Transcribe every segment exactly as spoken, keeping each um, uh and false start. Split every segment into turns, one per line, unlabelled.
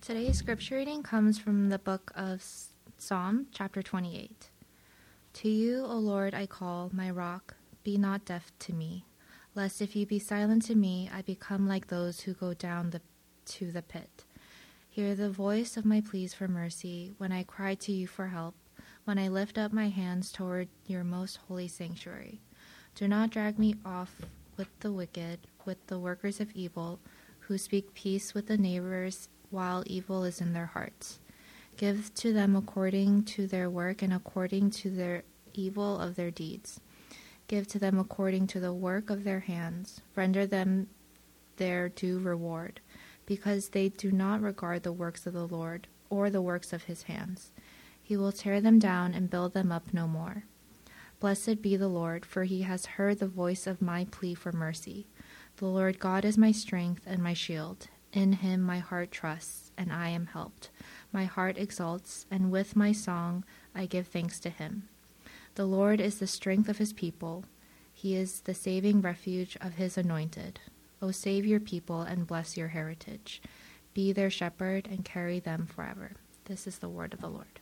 Today's scripture reading comes from the book of Psalm, chapter twenty-eight. To you, O Lord, I call, my rock, be not deaf to me, lest if you be silent to me, I become like those who go down the, to the pit. Hear the voice of my pleas for mercy, when I cry to you for help, when I lift up my hands toward your most holy sanctuary. Do not drag me off with the wicked, with the workers of evil, who speak peace with the neighbors, while evil is in their hearts. Give to them according to their work and according to their evil of their deeds. Give to them according to the work of their hands. Render them their due reward, because they do not regard the works of the Lord or the works of his hands. He will tear them down and build them up no more. Blessed be the Lord, for he has heard the voice of my plea for mercy. The Lord God is my strength and my shield. In him my heart trusts, and I am helped. My heart exults, and with my song I give thanks to him. The Lord is the strength of his people. He is the saving refuge of his anointed. O save your people and bless your heritage. Be their shepherd and carry them forever. This is the word of the Lord.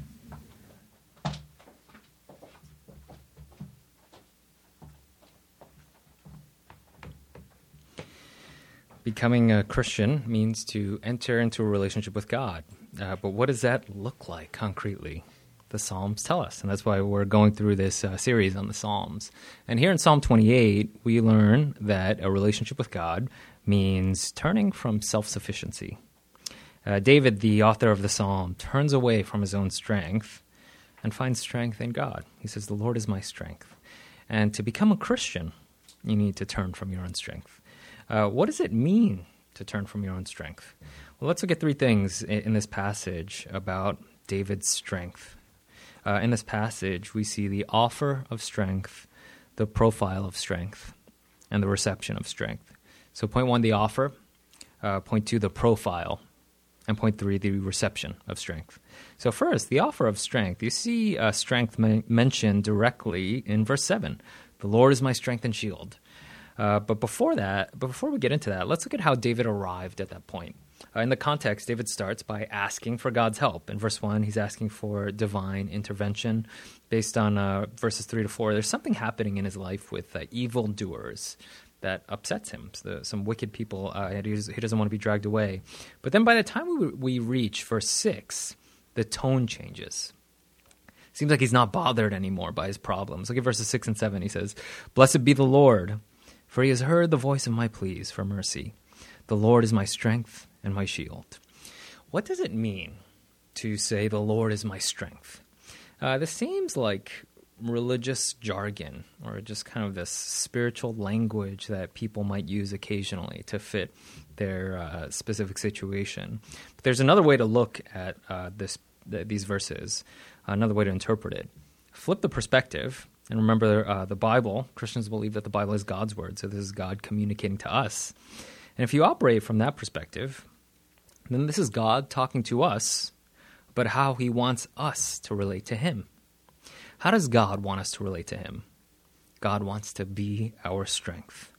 Becoming a Christian means to enter into a relationship with God. Uh, but what does that look like concretely? The Psalms tell us, and that's why we're going through this uh, series on the Psalms. And here in Psalm twenty-eight, we learn that a relationship with God means turning from self-sufficiency. Uh, David, the author of the Psalm, turns away from his own strength and finds strength in God. He says, the Lord is my strength. And to become a Christian, you need to turn from your own strength. Uh, what does it mean to turn from your own strength? Well, let's look at three things in, in this passage about David's strength. Uh, in this passage, we see the offer of strength, the profile of strength, and the reception of strength. So point one, the offer. Uh, point two, the profile. And point three, the reception of strength. So first, the offer of strength. You see uh, strength men- mentioned directly in verse seven. The Lord is my strength and shield. Uh, but before that, before we get into that, let's look at how David arrived at that point. Uh, in the context, David starts by asking for God's help. In verse one, he's asking for divine intervention. Based on uh, verses three to four, there's something happening in his life with uh, evildoers that upsets him. So the, some wicked people, uh, and he doesn't want to be dragged away. But then by the time we, we reach verse six, the tone changes. Seems like he's not bothered anymore by his problems. Look at verses six and seven. He says, "Blessed be the Lord, for he has heard the voice of my pleas for mercy. The Lord is my strength and my shield." What does it mean to say the Lord is my strength? Uh, this seems like religious jargon, or just kind of this spiritual language that people might use occasionally to fit their uh, specific situation. But there's another way to look at uh, this th- these verses, another way to interpret it. Flip the perspective. And remember, uh, the Bible, Christians believe that the Bible is God's word, so this is God communicating to us. And if you operate from that perspective, then this is God talking to us about how he wants us to relate to him. How does God want us to relate to him? God wants to be our strength.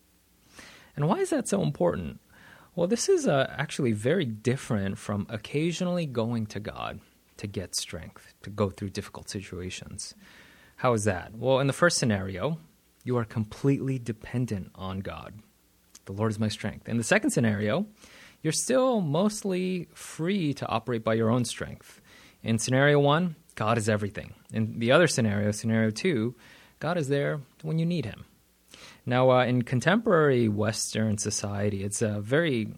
And why is that so important? Well, this is uh, actually very different from occasionally going to God to get strength, to go through difficult situations. How is that? Well, in the first scenario, you are completely dependent on God. The Lord is my strength. In the second scenario, you're still mostly free to operate by your own strength. In scenario one, God is everything. In the other scenario, scenario two, God is there when you need him. Now, uh, in contemporary Western society, it's uh, very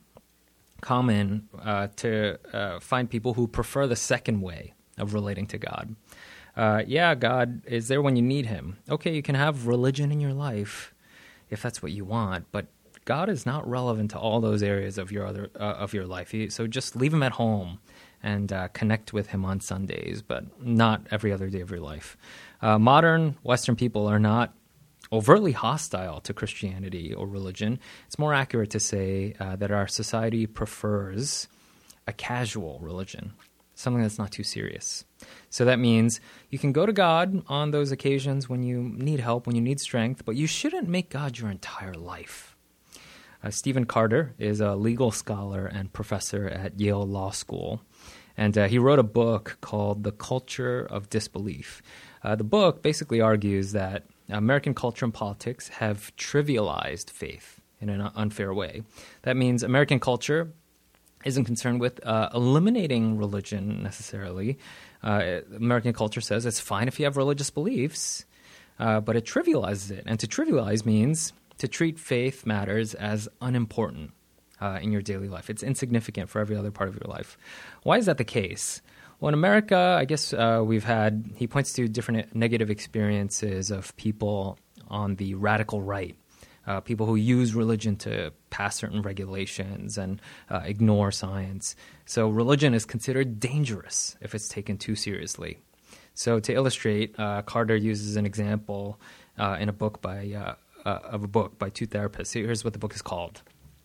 common uh, to uh, find people who prefer the second way of relating to God. Uh, yeah, God is there when you need him. Okay, you can have religion in your life if that's what you want, but God is not relevant to all those areas of your other uh, of your life. So just leave him at home and uh, connect with him on Sundays, but not every other day of your life. Uh, modern Western people are not overtly hostile to Christianity or religion. It's more accurate to say uh, that our society prefers a casual religion, something that's not too serious. So that means you can go to God on those occasions when you need help, when you need strength, but you shouldn't make God your entire life. Uh, Stephen Carter is a legal scholar and professor at Yale Law School, and uh, he wrote a book called The Culture of Disbelief. Uh, the book basically argues that American culture and politics have trivialized faith in an unfair way. That means American culture isn't concerned with uh, eliminating religion necessarily. Uh, American culture says it's fine if you have religious beliefs, uh, but it trivializes it. And to trivialize means to treat faith matters as unimportant uh, in your daily life. It's insignificant for every other part of your life. Why is that the case? Well, in America, I guess uh, we've had, he points to different negative experiences of people on the radical right, uh, people who use religion to pass certain regulations and uh, ignore science. So religion is considered dangerous if it's taken too seriously. So to illustrate, uh, Carter uses an example uh, in a book by uh, uh, of a book by two therapists. Here's what the book is called: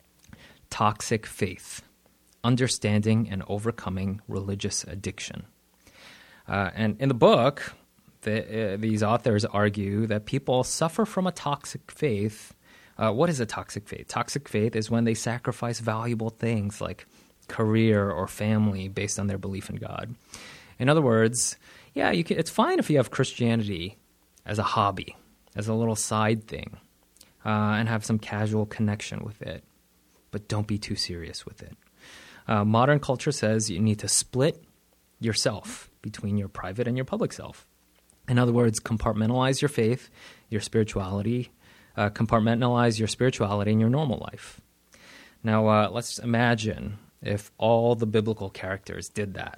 Toxic Faith: Understanding and Overcoming Religious Addiction. Uh, and in the book, the, uh, these authors argue that people suffer from a toxic faith. Uh, what is a toxic faith? Toxic faith is when they sacrifice valuable things like career or family based on their belief in God. In other words, yeah, you can, it's fine if you have Christianity as a hobby, as a little side thing, uh, and have some casual connection with it, but don't be too serious with it. Uh, modern culture says you need to split yourself between your private and your public self. In other words, compartmentalize your faith, your spirituality, uh, compartmentalize your spirituality in your normal life. Now, uh, let's imagine if all the biblical characters did that.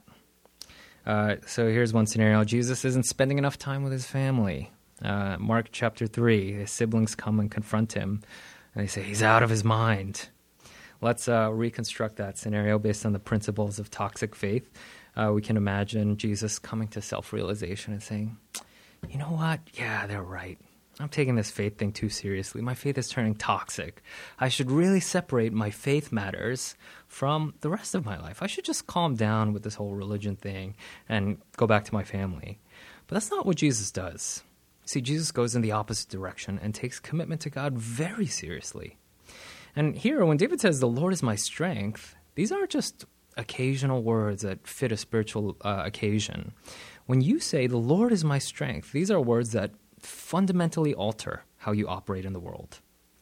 Uh, so here's one scenario. Jesus isn't spending enough time with his family. Uh, Mark chapter three, his siblings come and confront him, and they say he's out of his mind. Let's uh, reconstruct that scenario based on the principles of toxic faith. Uh, we can imagine Jesus coming to self-realization and saying, you know what? Yeah, they're right. I'm taking this faith thing too seriously. My faith is turning toxic. I should really separate my faith matters from the rest of my life. I should just calm down with this whole religion thing and go back to my family. But that's not what Jesus does. See, Jesus goes in the opposite direction and takes commitment to God very seriously. And here, when David says, the Lord is my strength, these aren't just occasional words that fit a spiritual uh, occasion. When you say, the Lord is my strength, these are words that fundamentally alter how you operate in the world.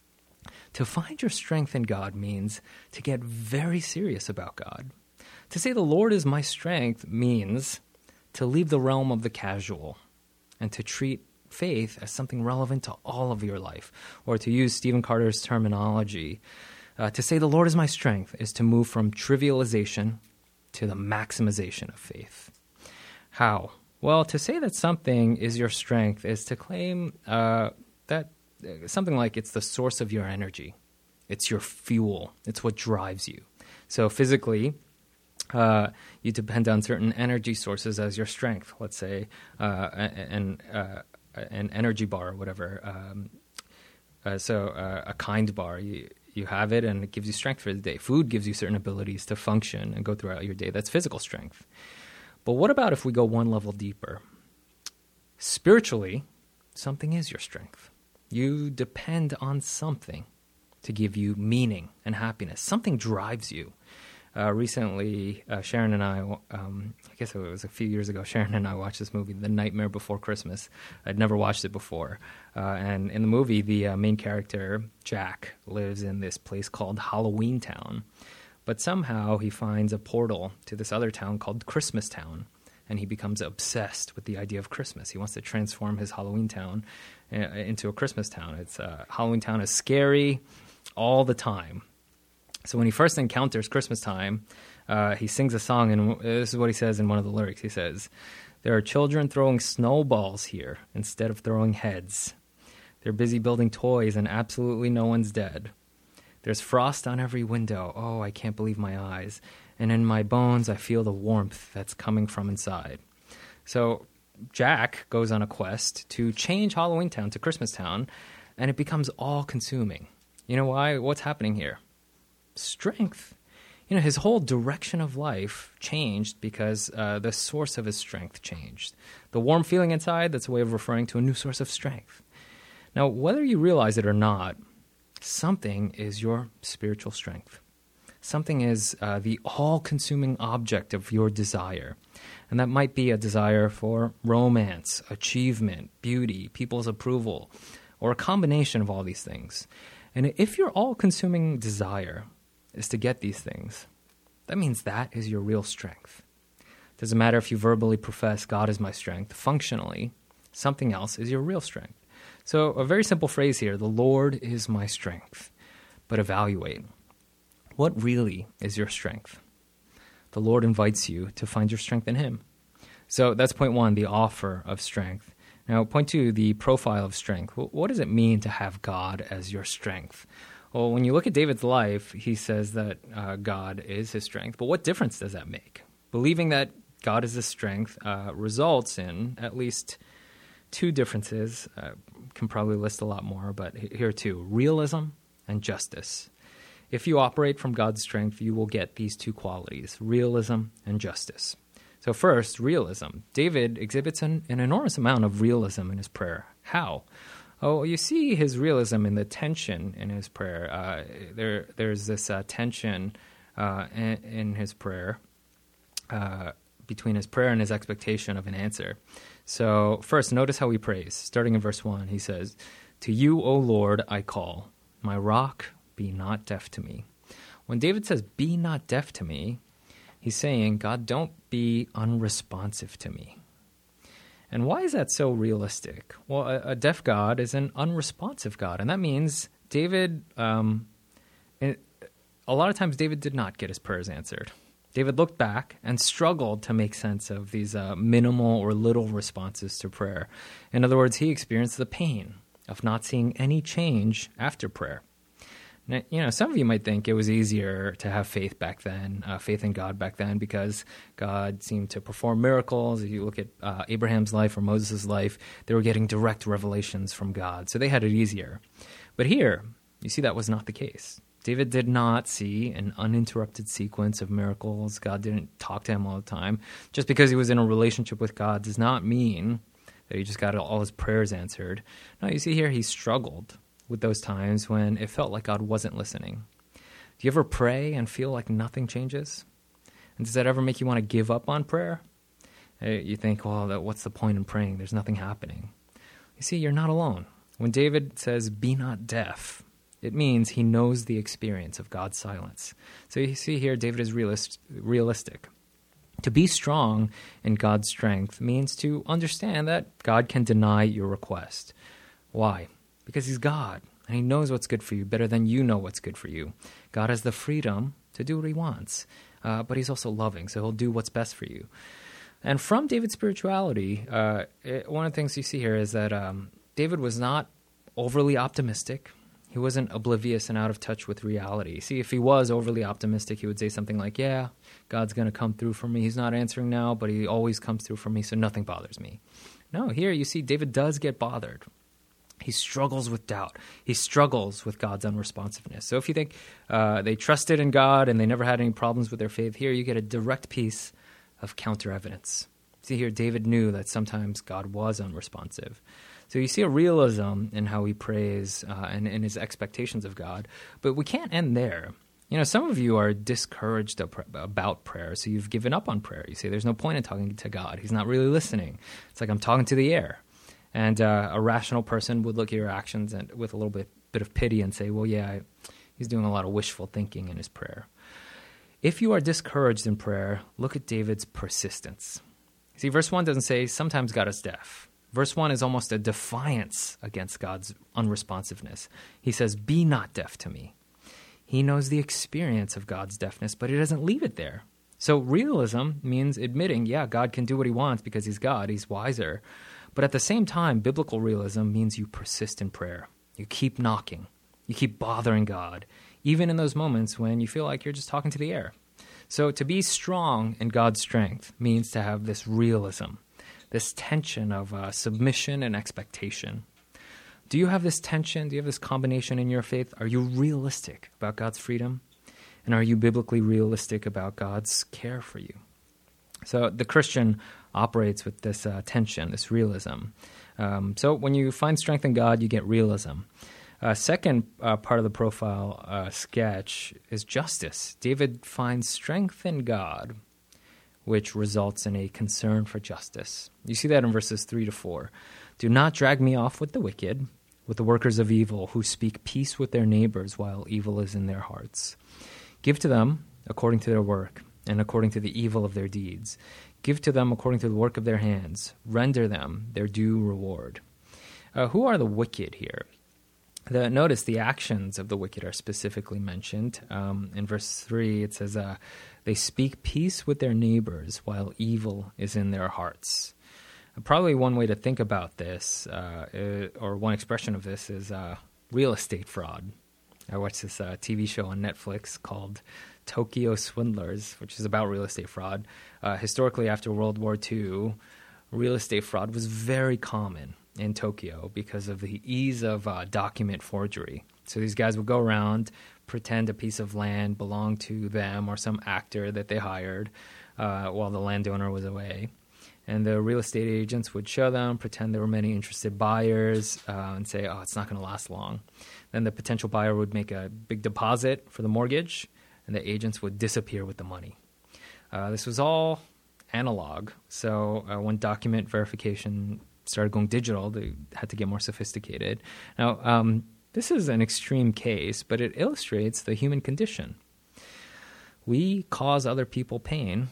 To find your strength in God means to get very serious about God. To say the Lord is my strength means to leave the realm of the casual and to treat faith as something relevant to all of your life. Or to use Stephen Carter's terminology, uh, to say the Lord is my strength is to move from trivialization to the maximization of faith. How? Well, to say that something is your strength is to claim uh, that uh, something like it's the source of your energy. It's your fuel. It's what drives you. So physically, uh, you depend on certain energy sources as your strength. Let's say uh, an, uh, an energy bar or whatever. Um, uh, so uh, a kind bar, you, you have it and it gives you strength for the day. Food gives you certain abilities to function and go throughout your day. That's physical strength. But what about if we go one level deeper? Spiritually, something is your strength. You depend on something to give you meaning and happiness. Something drives you. Uh, recently, uh, Sharon and I, um, I guess it was a few years ago, Sharon and I watched this movie, The Nightmare Before Christmas. I'd never watched it before. Uh, and in the movie, the uh, main character, Jack, lives in this place called Halloween Town. But somehow he finds a portal to this other town called Christmas Town, and he becomes obsessed with the idea of Christmas. He wants to transform his Halloween town uh, into a Christmas town. It's uh, Halloween Town is scary all the time. So when he first encounters Christmas time, uh, he sings a song, and this is what he says in one of the lyrics. He says, "There are children throwing snowballs here instead of throwing heads. They're busy building toys, and absolutely no one's dead. There's frost on every window. Oh, I can't believe my eyes. And in my bones, I feel the warmth that's coming from inside." So Jack goes on a quest to change Halloween Town to Christmas Town, and it becomes all-consuming. You know why? What's happening here? Strength. You know, his whole direction of life changed because uh, the source of his strength changed. The warm feeling inside, that's a way of referring to a new source of strength. Now, whether you realize it or not, something is your spiritual strength. Something is uh, the all-consuming object of your desire. And that might be a desire for romance, achievement, beauty, people's approval, or a combination of all these things. And if your all-consuming desire is to get these things, that means that is your real strength. Doesn't matter if you verbally profess God is my strength. Functionally, something else is your real strength. So a very simple phrase here, the Lord is my strength. But evaluate. What really is your strength? The Lord invites you to find your strength in him. So that's point one, the offer of strength. Now, point two, the profile of strength. What does it mean to have God as your strength? Well, when you look at David's life, he says that uh, God is his strength. But what difference does that make? Believing that God is his strength uh, results in at least two differences. Uh, can probably list a lot more, but here are two, realism and justice. If you operate from God's strength, you will get these two qualities, realism and justice. So first, realism. David exhibits an, an enormous amount of realism in his prayer. How? Oh, you see his realism in the tension in his prayer. Uh, there, there's this uh, tension uh, in, in his prayer, uh, between his prayer and his expectation of an answer. So first, notice how he prays. Starting in verse one, he says, "To you, O Lord, I call, my rock, be not deaf to me." When David says, "Be not deaf to me," he's saying, God, don't be unresponsive to me. And why is that so realistic? Well, a, a deaf God is an unresponsive God, and that means David, um, it, a lot of times David did not get his prayers answered. David looked back and struggled to make sense of these uh, minimal or little responses to prayer. In other words, he experienced the pain of not seeing any change after prayer. Now, you know, some of you might think it was easier to have faith back then, uh, faith in God back then, because God seemed to perform miracles. If you look at uh, Abraham's life or Moses' life, they were getting direct revelations from God, so they had it easier. But here, you see that was not the case. David did not see an uninterrupted sequence of miracles. God didn't talk to him all the time. Just because he was in a relationship with God does not mean that he just got all his prayers answered. No, you see here, he struggled with those times when it felt like God wasn't listening. Do you ever pray and feel like nothing changes? And does that ever make you want to give up on prayer? You think, well, what's the point in praying? There's nothing happening. You see, you're not alone. When David says, "Be not deaf," it means he knows the experience of God's silence. So you see here, David is realist, realistic. To be strong in God's strength means to understand that God can deny your request. Why? Because he's God, and he knows what's good for you better than you know what's good for you. God has the freedom to do what he wants, uh, but he's also loving, so he'll do what's best for you. And from David's spirituality, uh, it, one of the things you see here is that um, David was not overly optimistic. He wasn't oblivious and out of touch with reality. See, if he was overly optimistic, he would say something like, yeah, God's going to come through for me. He's not answering now, but he always comes through for me, so nothing bothers me. No, here you see David does get bothered. He struggles with doubt. He struggles with God's unresponsiveness. So if you think uh, they trusted in God and they never had any problems with their faith, here you get a direct piece of counter-evidence. See here, David knew that sometimes God was unresponsive. So you see a realism in how he prays uh, and in his expectations of God. But we can't end there. You know, some of you are discouraged about prayer, so you've given up on prayer. You say, there's no point in talking to God. He's not really listening. It's like I'm talking to the air. And uh, a rational person would look at your actions and with a little bit, bit of pity and say, well, yeah, I, he's doing a lot of wishful thinking in his prayer. If you are discouraged in prayer, look at David's persistence. See, verse one doesn't say, sometimes God is deaf. Verse one is almost a defiance against God's unresponsiveness. He says, be not deaf to me. He knows the experience of God's deafness, but he doesn't leave it there. So realism means admitting, yeah, God can do what he wants because he's God, he's wiser. But at the same time, biblical realism means you persist in prayer. You keep knocking. You keep bothering God, even in those moments when you feel like you're just talking to the air. So to be strong in God's strength means to have this realism, this tension of uh, submission and expectation. Do you have this tension? Do you have this combination in your faith? Are you realistic about God's freedom? And are you biblically realistic about God's care for you? So the Christian operates with this uh, tension, this realism. Um, so when you find strength in God, you get realism. Uh, second uh, part of the profile uh, sketch is justice. David finds strength in God, which results in a concern for justice. You see that in verses three to four. Do not drag me off with the wicked, with the workers of evil, who speak peace with their neighbors while evil is in their hearts. Give to them according to their work, and according to the evil of their deeds. Give to them according to the work of their hands. Render them their due reward. Uh, who are the wicked here? The, notice the actions of the wicked are specifically mentioned. Um, in verse three, it says, uh, they speak peace with their neighbors while evil is in their hearts. Uh, probably one way to think about this, uh, uh, or one expression of this, is uh, real estate fraud. I watched this uh, T V show on Netflix called Tokyo Swindlers, which is about real estate fraud. Uh, historically, after World War Two, real estate fraud was very common in Tokyo because of the ease of uh, document forgery. So these guys would go around, pretend a piece of land belonged to them or some actor that they hired uh, while the landowner was away. And the real estate agents would show them, pretend there were many interested buyers, uh, and say, oh, it's not going to last long. Then the potential buyer would make a big deposit for the mortgage, and the agents would disappear with the money. Uh, this was all analog. So uh, when document verification started going digital, they had to get more sophisticated. Now, um, this is an extreme case, but it illustrates the human condition. We cause other people pain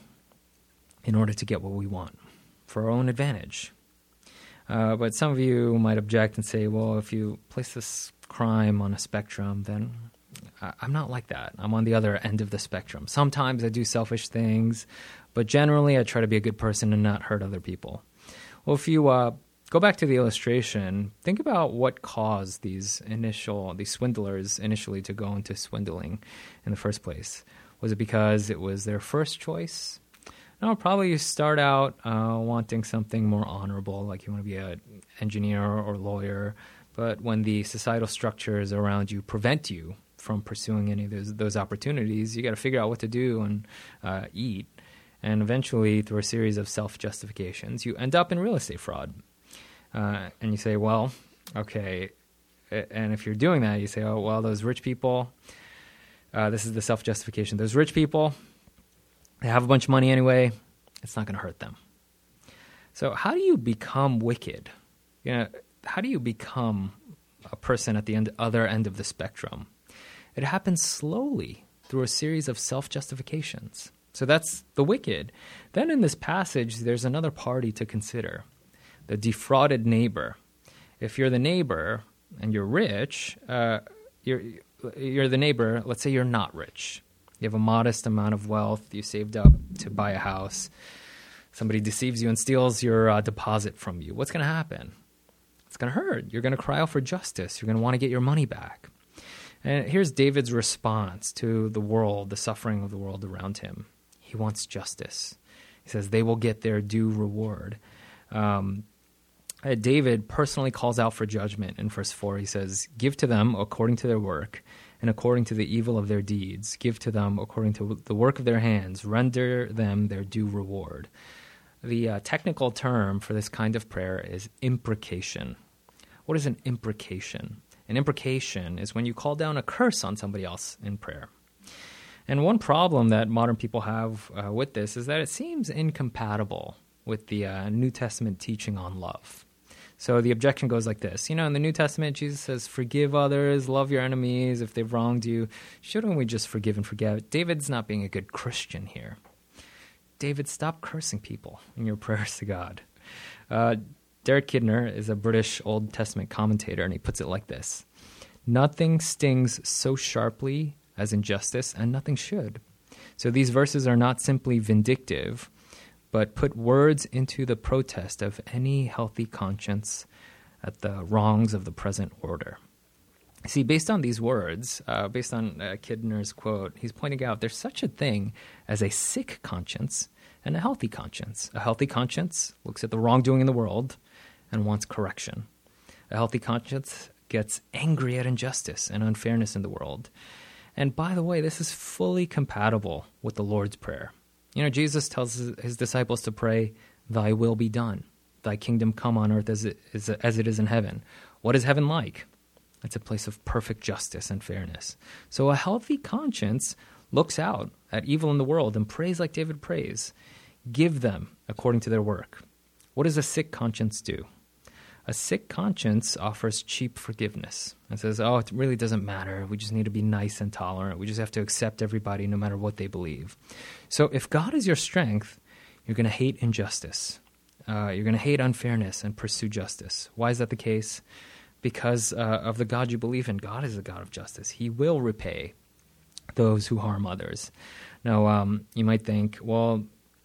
in order to get what we want for our own advantage. Uh, but some of you might object and say, well, if you place this crime on a spectrum, then I- I'm not like that. I'm on the other end of the spectrum. Sometimes I do selfish things, but generally I try to be a good person and not hurt other people. Well, if you uh, go back to the illustration, think about what caused these initial, these swindlers initially to go into swindling in the first place. Was it because it was their first choice? No, probably you start out uh, wanting something more honorable, like you want to be an engineer or lawyer, but when the societal structures around you prevent you from pursuing any of those, those opportunities, you got to figure out what to do and uh, eat. And eventually, through a series of self-justifications, you end up in real estate fraud. Uh, and you say, well, okay, and if you're doing that, you say, oh, well, those rich people, uh, this is the self-justification. Those rich people, they have a bunch of money anyway. It's not going to hurt them. So how do you become wicked? You know, how do you become a person at the end, other end of the spectrum? It happens slowly through a series of self-justifications. So that's the wicked. Then in this passage, there's another party to consider, the defrauded neighbor. If you're the neighbor and you're rich, uh, you're, you're the neighbor, let's say you're not rich. You have a modest amount of wealth. You saved up to buy a house. Somebody deceives you and steals your uh, deposit from you. What's going to happen? It's going to hurt. You're going to cry out for justice. You're going to want to get your money back. And here's David's response to the world, the suffering of the world around him. He wants justice. He says they will get their due reward. Um, uh, David personally calls out for judgment in verse four. He says, give to them according to their work and according to the evil of their deeds. Give to them according to the work of their hands. Render them their due reward. The uh, technical term for this kind of prayer is imprecation. What is an imprecation? An imprecation is when you call down a curse on somebody else in prayer. And one problem that modern people have uh, with this is that it seems incompatible with the uh, New Testament teaching on love. So the objection goes like this. You know, in the New Testament, Jesus says, forgive others, love your enemies if they've wronged you. Shouldn't we just forgive and forget? David's not being a good Christian here. David, stop cursing people in your prayers to God. Uh, Derek Kidner is a British Old Testament commentator, and he puts it like this. Nothing stings so sharply as injustice, and nothing should. So these verses are not simply vindictive, but put words into the protest of any healthy conscience at the wrongs of the present order. See, based on these words, uh, based on uh, Kidner's quote, he's pointing out there's such a thing as a sick conscience and a healthy conscience. A healthy conscience looks at the wrongdoing in the world and wants correction. A healthy conscience gets angry at injustice and unfairness in the world. And by the way, this is fully compatible with the Lord's Prayer. You know, Jesus tells his disciples to pray, thy will be done, thy kingdom come on earth as it is, as it is in heaven. What is heaven like? It's a place of perfect justice and fairness. So a healthy conscience looks out at evil in the world and prays like David prays. Give them according to their work. What does a sick conscience do? A sick conscience offers cheap forgiveness and says, oh, it really doesn't matter. We just need to be nice and tolerant. We just have to accept everybody no matter what they believe. So if God is your strength, you're going to hate injustice. Uh, you're going to hate unfairness and pursue justice. Why is that the case? Because uh, of the God you believe in. God is a God of justice. He will repay those who harm others. Now, um, you might think, well,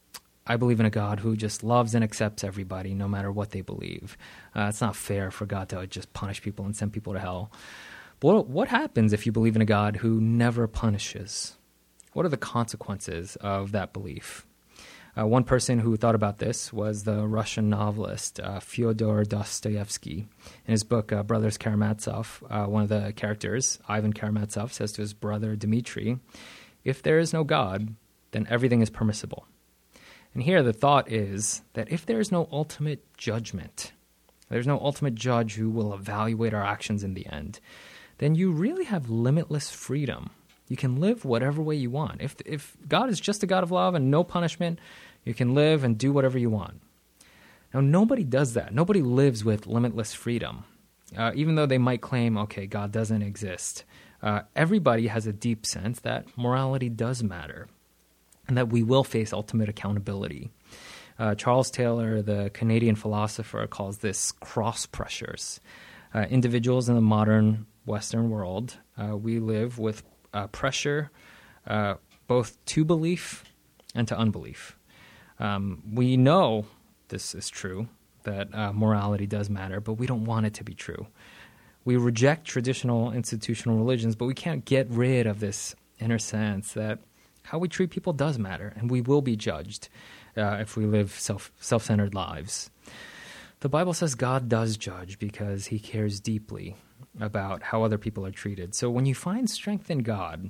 I believe in a God who just loves and accepts everybody no matter what they believe. Uh, it's not fair for God to just punish people and send people to hell. But what, what happens if you believe in a God who never punishes? What are the consequences of that belief? Uh, one person who thought about this was the Russian novelist uh, Fyodor Dostoevsky. In his book, uh, Brothers Karamazov, uh, one of the characters, Ivan Karamazov, says to his brother Dmitri, if there is no God, then everything is permissible. And here the thought is that if there is no ultimate judgment, there's no ultimate judge who will evaluate our actions in the end, then you really have limitless freedom. You can live whatever way you want. If if God is just a God of love and no punishment, you can live and do whatever you want. Now, nobody does that. Nobody lives with limitless freedom, uh, even though they might claim, okay, God doesn't exist. Uh, everybody has a deep sense that morality does matter, and that we will face ultimate accountability. Uh, Charles Taylor, the Canadian philosopher, calls this cross pressures. Uh, individuals in the modern Western world, uh, we live with uh, pressure uh, both to belief and to unbelief. Um, we know this is true, that uh, morality does matter, but we don't want it to be true. We reject traditional institutional religions, but we can't get rid of this inner sense that how we treat people does matter, and we will be judged uh, if we live self, self-centered lives. The Bible says God does judge because he cares deeply about how other people are treated. So when you find strength in God,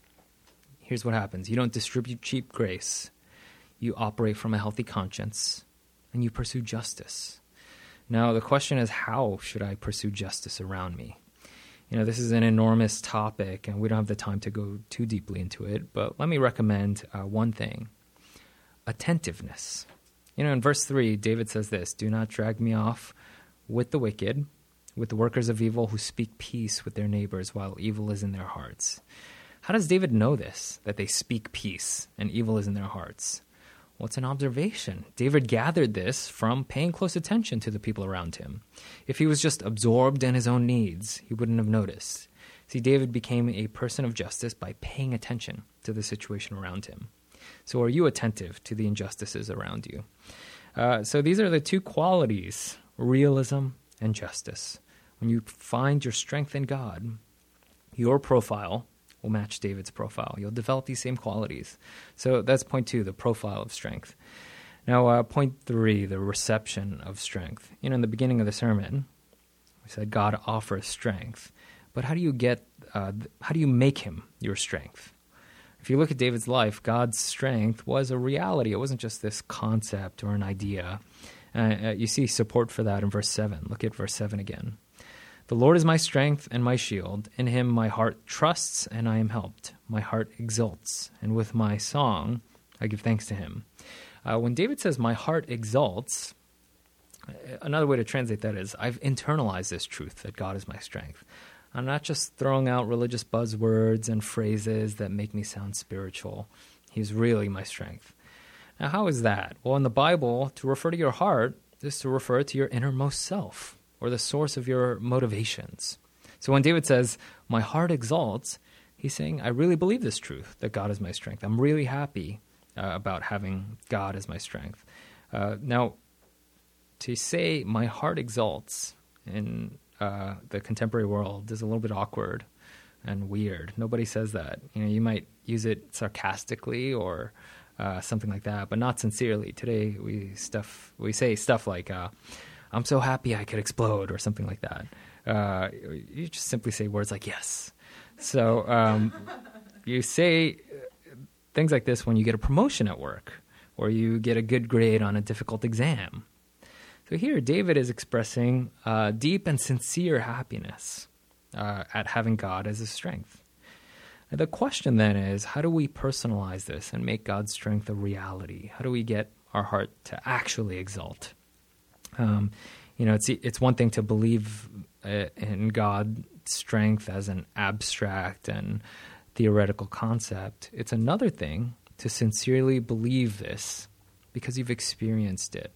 here's what happens. You don't distribute cheap grace. You operate from a healthy conscience, and you pursue justice. Now, the question is, how should I pursue justice around me? You know, this is an enormous topic, and we don't have the time to go too deeply into it, but let me recommend uh, one thing. Attentiveness. You know, in verse three, David says this, do not drag me off with the wicked, with the workers of evil who speak peace with their neighbors while evil is in their hearts. How does David know this, that they speak peace and evil is in their hearts? Well, it's an observation. David gathered this from paying close attention to the people around him. If he was just absorbed in his own needs, he wouldn't have noticed. See, David became a person of justice by paying attention to the situation around him. So are you attentive to the injustices around you? Uh, so these are the two qualities, realism and justice. When you find your strength in God, your profile will match David's profile. You'll develop these same qualities. So that's point two, the profile of strength. Now, uh, point three, the reception of strength. You know, in the beginning of the sermon, we said God offers strength. But how do you get, uh, how do you make him your strength? If you look at David's life, God's strength was a reality. It wasn't just this concept or an idea. Uh, uh, you see support for that in verse seven. Look at verse seven again. The Lord is my strength and my shield. In him my heart trusts, and I am helped. My heart exults, and with my song I give thanks to him. Uh, when David says, my heart exults, another way to translate that is, I've internalized this truth that God is my strength. I'm not just throwing out religious buzzwords and phrases that make me sound spiritual. He's really my strength. Now, how is that? Well, in the Bible, to refer to your heart is to refer to your innermost self, or the source of your motivations. So when David says, my heart exalts, he's saying, I really believe this truth, that God is my strength. I'm really happy uh, about having God as my strength. Uh, now, to say my heart exalts in uh, the contemporary world is a little bit awkward and weird. Nobody says that. You know, you might use it sarcastically or uh, something like that, but not sincerely. Today we stuff we say stuff like, uh, I'm so happy I could explode, or something like that. Uh, you just simply say words like yes. So um, you say things like this when you get a promotion at work, or you get a good grade on a difficult exam. So here David is expressing uh, deep and sincere happiness uh, at having God as his strength. And the question then is, how do we personalize this and make God's strength a reality? How do we get our heart to actually exalt? Um, you know, it's it's one thing to believe uh, in God's strength as an abstract and theoretical concept. It's another thing to sincerely believe this because you've experienced it.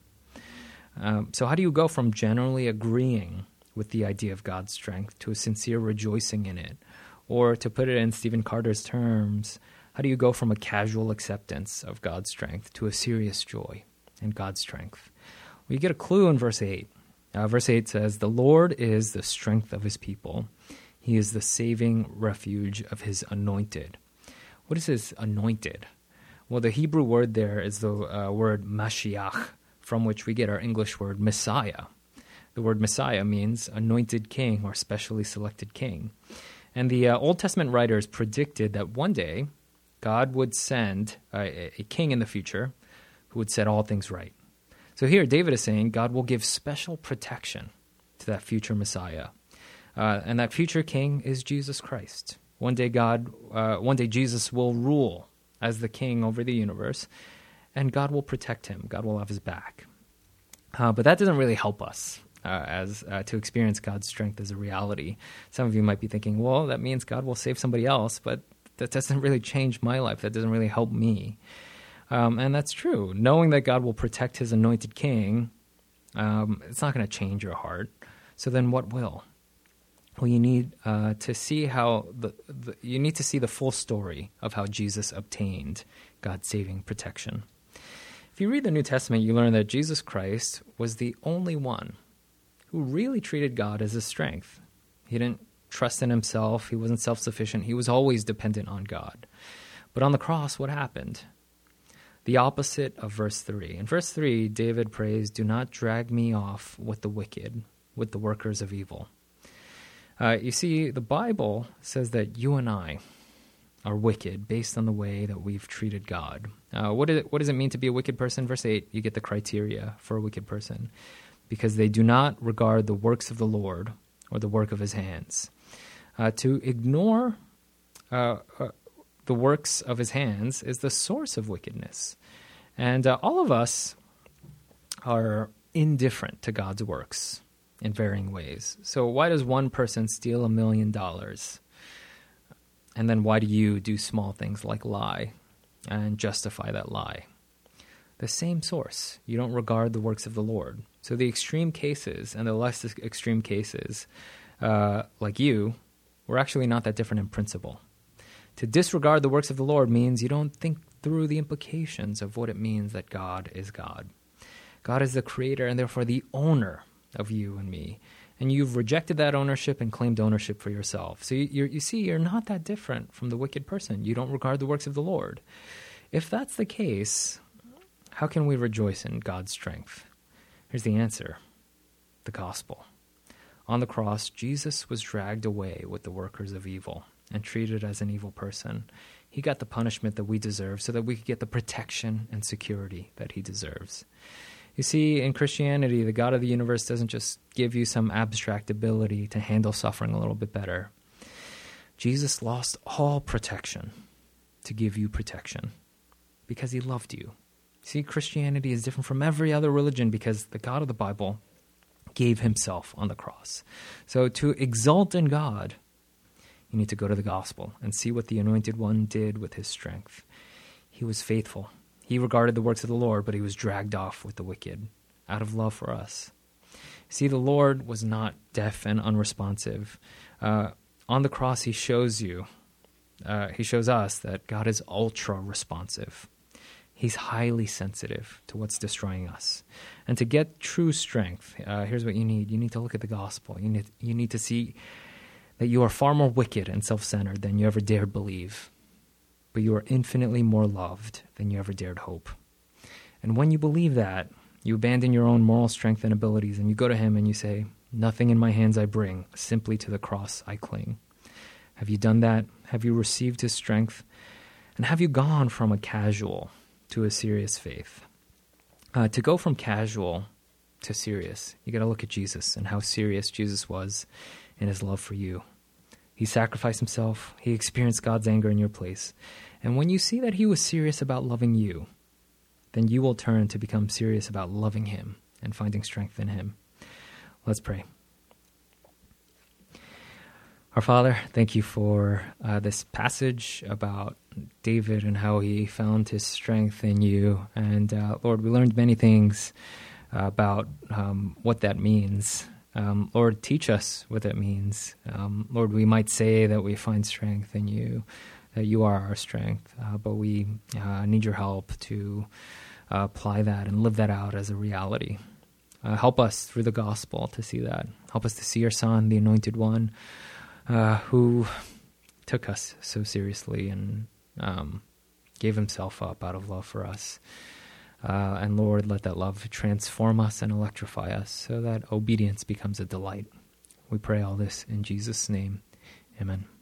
Um, so how do you go from generally agreeing with the idea of God's strength to a sincere rejoicing in it? Or to put it in Stephen Carter's terms, how do you go from a casual acceptance of God's strength to a serious joy in God's strength? Well, you get a clue in verse eight. Uh, verse eight says, "The Lord is the strength of his people. He is the saving refuge of his anointed." What is his anointed? Well, the Hebrew word there is the uh, word Mashiach, from which we get our English word Messiah. The word Messiah means anointed king or specially selected king. And the uh, Old Testament writers predicted that one day God would send a, a king in the future who would set all things right. So here David is saying God will give special protection to that future Messiah. Uh, and that future king is Jesus Christ. One day God, uh, one day Jesus will rule as the king over the universe, and God will protect him. God will have his back. Uh, but that doesn't really help us. Uh, as uh, to experience God's strength as a reality. Some of you might be thinking, well, that means God will save somebody else, but that doesn't really change my life. That doesn't really help me. Um, and that's true. Knowing that God will protect his anointed king, um, it's not going to change your heart. So then what will? Well, you need uh, to see how the, the you need to see the full story of how Jesus obtained God's saving protection. If you read the New Testament, you learn that Jesus Christ was the only one who really treated God as his strength. He didn't trust in himself. He wasn't self-sufficient. He was always dependent on God. But on the cross, what happened? The opposite of verse three. In verse three, David prays, "Do not drag me off with the wicked, with the workers of evil." Uh, you see, the Bible says that you and I are wicked based on the way that we've treated God. Uh, what, is, what does it mean to be a wicked person? Verse eight, you get the criteria for a wicked person. Because they do not regard the works of the Lord or the work of his hands. Uh, to ignore uh, uh, the works of his hands is the source of wickedness. And uh, all of us are indifferent to God's works in varying ways. So why does one person steal a million dollars? And then why do you do small things like lie and justify that lie? The same source. You don't regard the works of the Lord. So the extreme cases and the less extreme cases, uh, like you, we're actually not that different in principle. To disregard the works of the Lord means you don't think through the implications of what it means that God is God. God is the creator and therefore the owner of you and me. And you've rejected that ownership and claimed ownership for yourself. So you, you're, you see, you're not that different from the wicked person. You don't regard the works of the Lord. If that's the case, how can we rejoice in God's strength? Here's the answer: the gospel. On the cross, Jesus was dragged away with the workers of evil and treated as an evil person. He got the punishment that we deserve so that we could get the protection and security that he deserves. You see, in Christianity, the God of the universe doesn't just give you some abstract ability to handle suffering a little bit better. Jesus lost all protection to give you protection because he loved you. See, Christianity is different from every other religion because the God of the Bible gave himself on the cross. So to exalt in God, you need to go to the gospel and see what the Anointed One did with his strength. He was faithful. He regarded the works of the Lord, but he was dragged off with the wicked out of love for us. See, the Lord was not deaf and unresponsive. Uh, on the cross, he shows you, uh, he shows us that God is ultra responsive. He's highly sensitive to what's destroying us. And to get true strength, uh, here's what you need. You need to look at the gospel. You need, you need to see that you are far more wicked and self-centered than you ever dared believe. But you are infinitely more loved than you ever dared hope. And when you believe that, you abandon your own moral strength and abilities, and you go to him and you say, "Nothing in my hands I bring, simply to the cross I cling." Have you done that? Have you received his strength? And have you gone from a casual to a serious faith? Uh, to go from casual to serious, you got to look at Jesus and how serious Jesus was in his love for you He sacrificed himself. He experienced God's anger in your place. And when you see that he was serious about loving you, then you will turn to become serious about loving him and finding strength in him. Let's pray. Our Father, thank you for uh, this passage about David and how he found his strength in you. And uh, Lord, we learned many things uh, about um, what that means. Um, Lord, teach us what that means. Um, Lord, we might say that we find strength in you, that you are our strength, uh, but we uh, need your help to uh, apply that and live that out as a reality. Uh, help us through the gospel to see that. Help us to see your Son, the Anointed One, uh, who took us so seriously and um, gave himself up out of love for us. Uh, and Lord, let that love transform us and electrify us so that obedience becomes a delight. We pray all this in Jesus' name. Amen.